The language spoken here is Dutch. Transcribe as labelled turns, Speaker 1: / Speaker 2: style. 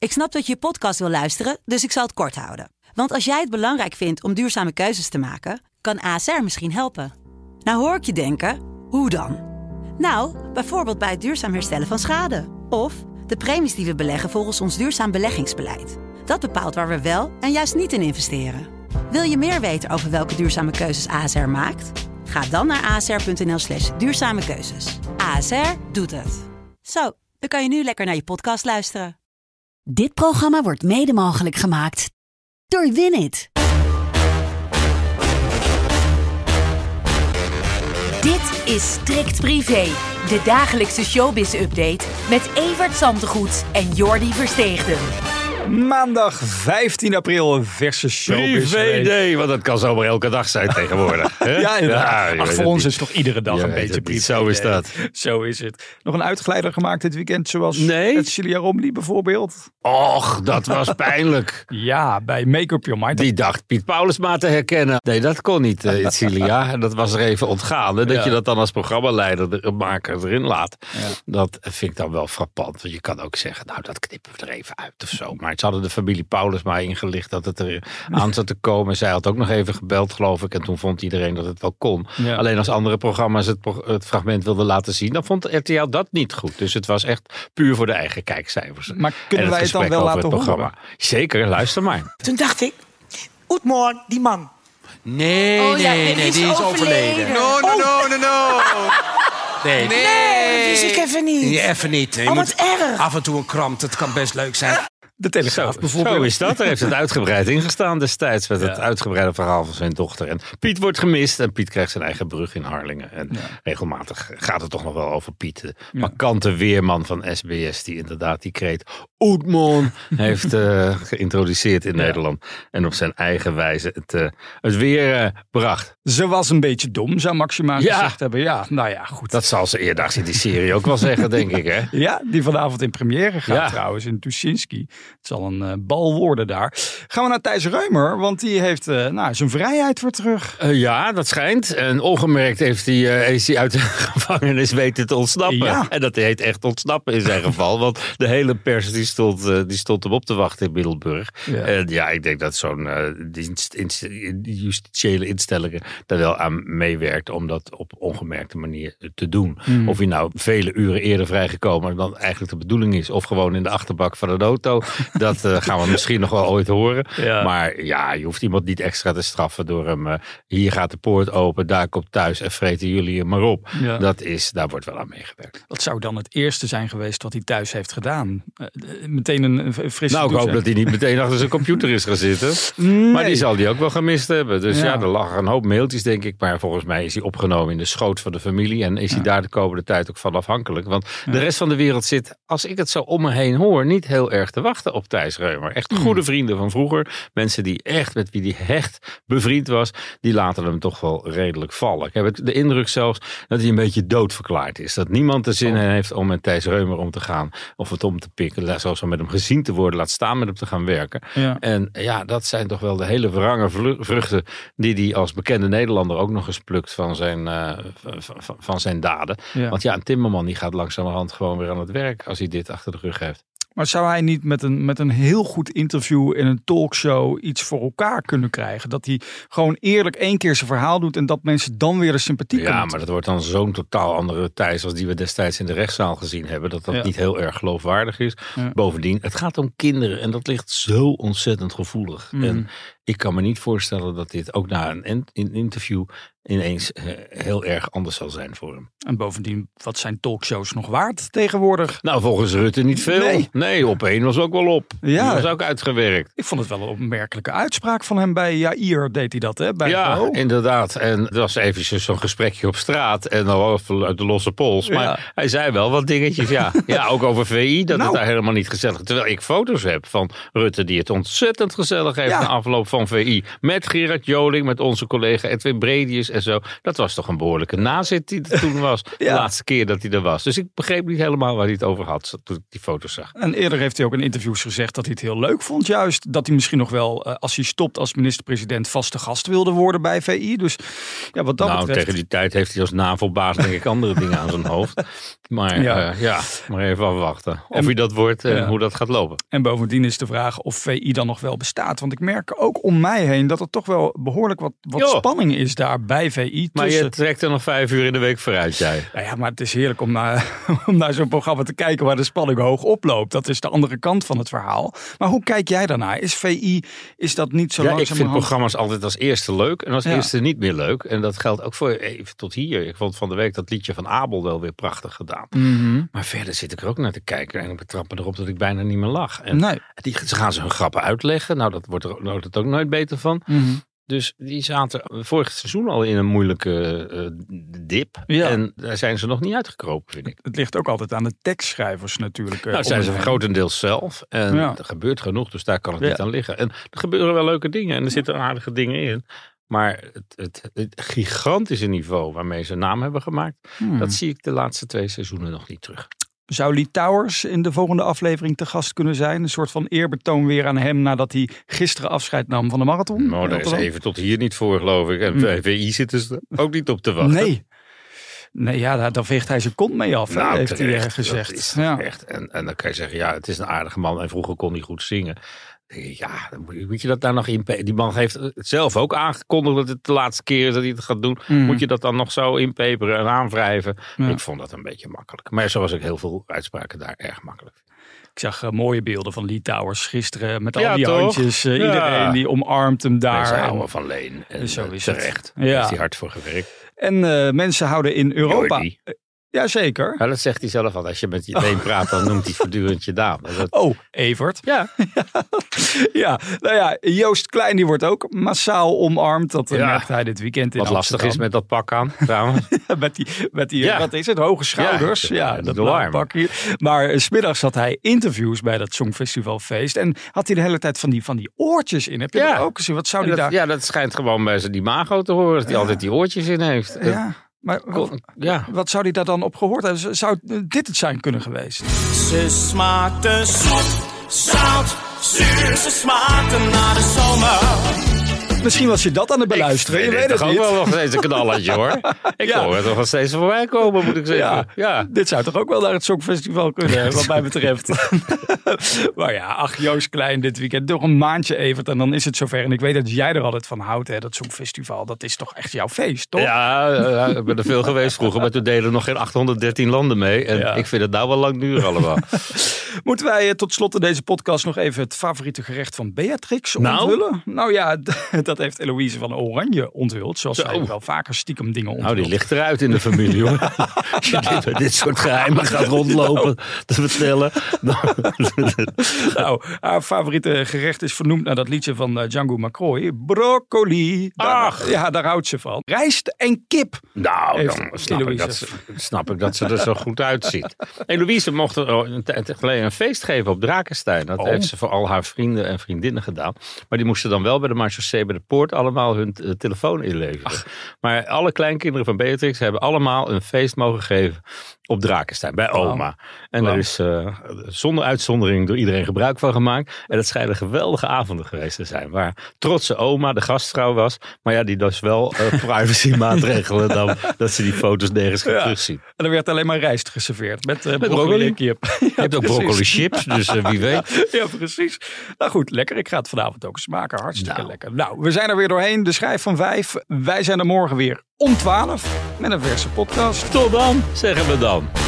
Speaker 1: Ik snap dat je podcast wil luisteren, dus ik zal het kort houden. Want als jij het belangrijk vindt om duurzame keuzes te maken, kan ASR misschien helpen. Nou hoor ik je denken, hoe dan? Nou, bijvoorbeeld bij het duurzaam herstellen van schade. Of de premies die we beleggen volgens ons duurzaam beleggingsbeleid. Dat bepaalt waar we wel en juist niet in investeren. Wil je meer weten over welke duurzame keuzes ASR maakt? Ga dan naar asr.nl/duurzame keuzes. ASR doet het. Zo, dan kan je nu lekker naar je podcast luisteren.
Speaker 2: Dit programma wordt mede mogelijk gemaakt door Winit.
Speaker 3: Dit is Strikt Privé, de dagelijkse showbiz-update met Evert Zantegoed en Jordi Versteegden.
Speaker 4: Maandag 15 april, verse showbiz.
Speaker 5: Privé-day, want dat kan zomaar elke dag zijn tegenwoordig. Hè?
Speaker 4: Ja, inderdaad.
Speaker 5: Ja,
Speaker 4: voor ons is het toch iedere dag een beetje privé.
Speaker 5: Zo is dat.
Speaker 4: Zo is het. Nog een uitgeleider gemaakt dit weekend, zoals het Celia Romley bijvoorbeeld.
Speaker 5: Och, dat was pijnlijk.
Speaker 4: Ja, bij Make Up Your Mind.
Speaker 5: Die dacht Piet Paulusma te herkennen. Nee, dat kon niet, Celia. Dat was er even ontgaan. Dat je dat dan als programmaleider, maker erin laat. Ja. Dat vind ik dan wel frappant. Want je kan ook zeggen, nou dat knippen we er even uit of zo. Maar ze hadden de familie Paulusma ingelicht dat het er aan zat te komen. Zij had ook nog even gebeld, geloof ik. En toen vond iedereen dat het wel kon. Ja. Alleen als andere programma's het fragment wilden laten zien, dan vond RTL dat niet goed. Dus het was echt puur voor de eigen kijkcijfers.
Speaker 4: Maar kunnen wij het dan wel laten horen?
Speaker 5: Zeker, luister maar.
Speaker 6: Toen dacht ik, Oetmoor, die man.
Speaker 7: Nee, die is overleden.
Speaker 6: No.
Speaker 7: Nee,
Speaker 6: dat wist ik even niet.
Speaker 7: Nee, even niet. Je
Speaker 6: wat
Speaker 7: moet
Speaker 6: erg.
Speaker 7: af en toe een krant, het kan best leuk zijn.
Speaker 4: De Telegraaf bijvoorbeeld.
Speaker 5: Zo is dat. Daar heeft het uitgebreid ingestaan destijds met het uitgebreide verhaal van zijn dochter. En Piet wordt gemist en Piet krijgt zijn eigen brug in Harlingen. En regelmatig gaat het toch nog wel over Piet. De markante weerman van SBS die inderdaad die kreet Oetmon heeft geïntroduceerd in Nederland. En op zijn eigen wijze het weer bracht.
Speaker 4: Ze was een beetje dom, zou Maxima gezegd hebben. Ja, nou ja, goed.
Speaker 5: Dat zal ze eerder in die serie ook wel zeggen, denk ik. Hè?
Speaker 4: Ja, die vanavond in première gaat trouwens in Tuschinski. Het zal een bal worden daar. Gaan we naar Thijs Reumer, want die heeft zijn vrijheid weer terug.
Speaker 5: Ja, dat schijnt. En ongemerkt is hij uit de gevangenis weten te ontsnappen. Ja. En dat heet echt ontsnappen in zijn geval. Want de hele pers die stond hem op te wachten in Middelburg. Ja. En ik denk dat zo'n justitiële instellingen daar wel aan meewerkt om dat op ongemerkte manier te doen. Of hij nou vele uren eerder vrijgekomen dan eigenlijk de bedoeling is. Of gewoon in de achterbak van een auto. Dat gaan we misschien nog wel ooit horen. Ja. Maar ja, je hoeft iemand niet extra te straffen door hem. Hier gaat de poort open, daar komt thuis en vreten jullie hem maar op. Ja. Daar wordt wel aan meegewerkt.
Speaker 4: Wat zou dan het eerste zijn geweest wat hij thuis heeft gedaan? Meteen een frisse
Speaker 5: ik hoop dat hij niet meteen achter zijn computer is gaan zitten. Nee. Maar die zal hij ook wel gemist hebben. Dus er lag een hoop mailtjes, denk ik. Maar volgens mij is hij opgenomen in de schoot van de familie. En is hij daar de komende tijd ook van afhankelijk. Want de rest van de wereld zit, als ik het zo om me heen hoor, niet heel erg te wachten op Thijs Reumer. Echt goede vrienden van vroeger. Mensen die echt met wie hij hecht bevriend was. Die laten hem toch wel redelijk vallen. Ik heb de indruk zelfs dat hij een beetje doodverklaard is. Dat niemand de zin heeft om met Thijs Reumer om te gaan. Of het om te pikken. Zoals met hem gezien te worden. Laat staan met hem te gaan werken. Ja. En ja, dat zijn toch wel de hele wrange vruchten die hij als bekende Nederlander ook nog eens plukt van zijn daden. Ja. Want een timmerman die gaat langzamerhand gewoon weer aan het werk als hij dit achter de rug heeft.
Speaker 4: Maar zou hij niet met een heel goed interview in een talkshow iets voor elkaar kunnen krijgen? Dat hij gewoon eerlijk 1 keer zijn verhaal doet en dat mensen dan weer de sympathie kunnen.
Speaker 5: Ja, maar dat wordt dan zo'n totaal andere Thijs als die we destijds in de rechtszaal gezien hebben. Dat niet heel erg geloofwaardig is. Ja. Bovendien, het gaat om kinderen en dat ligt zo ontzettend gevoelig. En ik kan me niet voorstellen dat dit ook na een interview ineens heel erg anders zal zijn voor hem.
Speaker 4: En bovendien, wat zijn talkshows nog waard tegenwoordig?
Speaker 5: Nou, volgens Rutte niet veel. Nee, op 1 was ook wel op. Ja. Die was ook uitgewerkt.
Speaker 4: Ik vond het wel een opmerkelijke uitspraak van hem bij Jair, deed hij dat, hè?
Speaker 5: Inderdaad. En het was eventjes zo'n gesprekje op straat en dan uit de losse pols. Maar hij zei wel wat dingetjes, ja, ook over VI, dat het daar helemaal niet gezellig is. Terwijl ik foto's heb van Rutte die het ontzettend gezellig heeft na afloop van VI. Met Gerard Joling, met onze collega Edwin Bredius en zo. Dat was toch een behoorlijke nazit die er toen was. De laatste keer dat hij er was. Dus ik begreep niet helemaal waar hij het over had toen ik die foto's zag.
Speaker 4: En eerder heeft hij ook in interviews gezegd dat hij het heel leuk vond. Juist dat hij misschien nog wel, als hij stopt als minister-president, vaste gast wilde worden bij VI. Dus ja, wat dat betreft...
Speaker 5: tegen die tijd heeft hij als NAVO-baas denk ik andere dingen aan zijn hoofd. Maar maar even afwachten. Of hij dat wordt en hoe dat gaat lopen.
Speaker 4: En bovendien is de vraag of VI dan nog wel bestaat. Want ik merk ook om mij heen dat er toch wel behoorlijk wat spanning is daar bij VI.
Speaker 5: Maar je trekt er nog 5 uur in de week vooruit, jij.
Speaker 4: Nou ja, maar het is heerlijk om naar zo'n programma te kijken waar de spanning hoog oploopt. Dat is de andere kant van het verhaal. Maar hoe kijk jij daarnaar? Is VI, is dat niet zo langzamerhand?
Speaker 5: Ik vind programma's altijd als eerste leuk en als eerste niet meer leuk. En dat geldt ook voor even tot hier. Ik vond van de week dat liedje van Abel wel weer prachtig gedaan.
Speaker 4: Mm-hmm.
Speaker 5: Maar verder zit ik er ook naar te kijken en ik betrap me erop dat ik bijna niet meer lach. En ze gaan ze hun grappen uitleggen. Nou, dat wordt er ook nooit beter van.
Speaker 4: Mm-hmm.
Speaker 5: Dus die zaten vorig seizoen al in een moeilijke dip. Ja. En daar zijn ze nog niet uitgekropen, vind ik.
Speaker 4: Het ligt ook altijd aan de tekstschrijvers natuurlijk.
Speaker 5: Nou, zijn ze grotendeels zelf. En er gebeurt genoeg, dus daar kan het niet aan liggen. En er gebeuren wel leuke dingen en er zitten aardige dingen in. Maar het gigantische niveau waarmee ze naam hebben gemaakt, dat zie ik de laatste 2 seizoenen nog niet terug.
Speaker 4: Zou Lee Towers in de volgende aflevering te gast kunnen zijn? Een soort van eerbetoon weer aan hem nadat hij gisteren afscheid nam van de marathon?
Speaker 5: Nou, daar is even tot hier niet voor, geloof ik. En bij VI zitten ze ook niet op te wachten.
Speaker 4: Nee, ja, daar veegt hij zijn kont mee af, heeft hij gezegd. Dat
Speaker 5: is echt. En dan kan je zeggen, ja, het is een aardige man en vroeger kon hij goed zingen. Ja, moet je dat daar nog inpeperen? Die man heeft het zelf ook aangekondigd dat het de laatste keer is dat hij het gaat doen. Moet je dat dan nog zo inpeperen en aanwrijven? Ja. Ik vond dat een beetje makkelijk. Maar zoals ik heel veel uitspraken daar erg makkelijk.
Speaker 4: Ik zag mooie beelden van Lee Towers gisteren met al die handjes. Iedereen die omarmt hem daar.
Speaker 5: Ze houden van Leen. En
Speaker 4: zo is
Speaker 5: terecht. Daar heeft hij hard voor gewerkt.
Speaker 4: En mensen houden in Europa... Jazeker.
Speaker 5: Ja, dat zegt hij zelf al. Als je met Leen praat, dan noemt hij voortdurend je naam.
Speaker 4: Oh, Evert.
Speaker 5: Ja.
Speaker 4: Ja, nou ja, Joost Klein die wordt ook massaal omarmd. Dat merkt hij dit weekend in
Speaker 5: Wat
Speaker 4: Amsterdam.
Speaker 5: lastig is met dat pak aan, trouwens.
Speaker 4: met die wat is het, hoge schouders. Ja, dat pakje. Maar 's middags had hij interviews bij dat Songfestivalfeest. En had hij de hele tijd van die oortjes in. Heb je dat ook gezien? Wat zou die daar...
Speaker 5: Ja, dat schijnt gewoon bij zijn die Mago te horen. Dat hij altijd die oortjes in heeft.
Speaker 4: Ja. Maar wat zou hij daar dan op gehoord hebben? Zou dit het zijn kunnen geweest?
Speaker 8: Ze smaakte zoet, zout, zuur. Ze smaakte naar de zomer.
Speaker 4: Misschien was je dat aan het beluisteren. Je weet het
Speaker 5: toch
Speaker 4: niet.
Speaker 5: ook wel nog steeds een knalletje, hoor. Ik hoor het nog steeds voorbij komen, moet ik zeggen. Ja.
Speaker 4: Dit zou toch ook wel naar het Songfestival kunnen, wat mij betreft. Maar ja, Joost Klein dit weekend. Nog een maandje, Evert, en dan is het zover. En ik weet dat jij er altijd van houdt, hè, dat Songfestival. Dat is toch echt jouw feest, toch?
Speaker 5: Ja, ik ben er veel geweest vroeger. Maar toen deden nog geen 813 landen mee. En ik vind het nou wel lang duren allemaal.
Speaker 4: Moeten wij tot slot in deze podcast nog even het favoriete gerecht van Beatrix onthullen? Nou ja, dat heeft Eloïse van Oranje onthuld. Zoals zij wel vaker stiekem dingen onthult.
Speaker 5: Nou, die ligt eruit in de familie, hoor. Als je dit soort geheimen gaat rondlopen te vertellen.
Speaker 4: Nou, haar favoriete gerecht is vernoemd naar dat liedje van Django McCroy. Broccoli. Daar houdt ze van. Rijst en kip.
Speaker 5: Nou, dan snap ik dat ze er zo goed uitziet. Eloïse mocht een tijd geleden een feest geven op Drakenstein. Dat heeft ze voor al haar vrienden en vriendinnen gedaan. Maar die moesten dan wel bij de marechaussee bij de poort allemaal hun telefoon inleveren. Maar alle kleinkinderen van Beatrix hebben allemaal een feest mogen geven op Drakenstein, bij oma. En daar is zonder uitzondering door iedereen gebruik van gemaakt. En dat schijnen geweldige avonden geweest te zijn. Waar trotse oma de gastvrouw was. Maar ja, die dus wel privacy maatregelen dan dat ze die foto's nergens gaan terugzien.
Speaker 4: En er werd alleen maar rijst geserveerd met broccoli en kip.
Speaker 5: Je hebt ook broccoli chips, dus wie weet.
Speaker 4: Ja, precies. Nou goed, lekker. Ik ga het vanavond ook eens maken. Hartstikke lekker. Nou, we zijn er weer doorheen. De schijf van 5. Wij zijn er morgen weer om 12 met een verse podcast.
Speaker 5: Tot dan, zeggen we dan.